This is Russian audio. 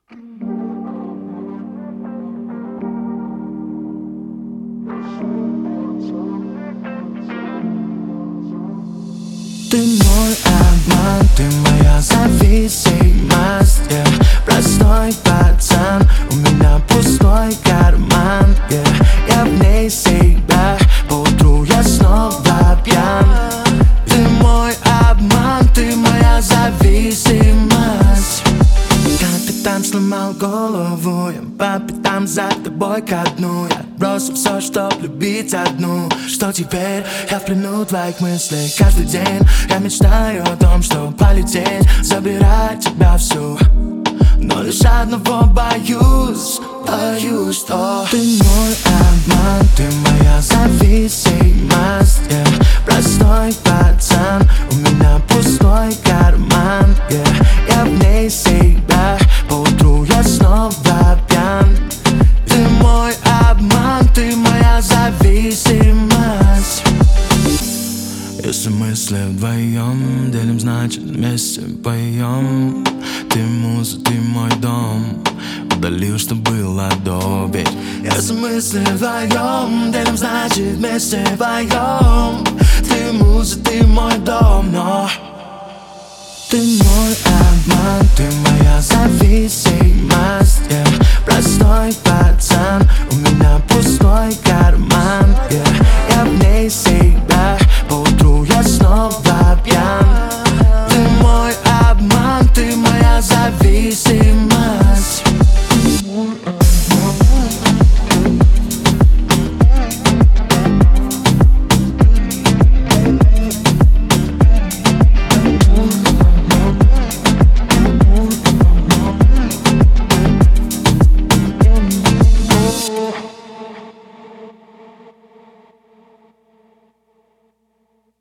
Ты мой обман, ты моя зависимость, yeah. Простой пацан, у меня пустой карман, yeah. Я в ней себя, поутру я снова пьян. Ты мой обман, ты моя зависимость. Как ты там сломал голову, я по пятам за тобой ко дну. Я бросил все, чтоб любить одну. Что теперь? Я в плену твоих мыслей. Каждый день я мечтаю о том, чтобы полететь, забирать тебя всю. Но лишь одного боюсь, что ты мой обман, ты моя зависимость, yeah. Простой пацан, у меня пустой карман, yeah. Я в ней себя, поутру я снова пьян. Ты мой обман, ты моя зависимость. Если мысли вдвоем делим, значит вместе поем. Ты муза, ты мой дом, удалил, что было до. Ведь если мысли вдвоем делим, значит вместе поем. Ты муза, ты мой дом, но ты мой обман, ты моя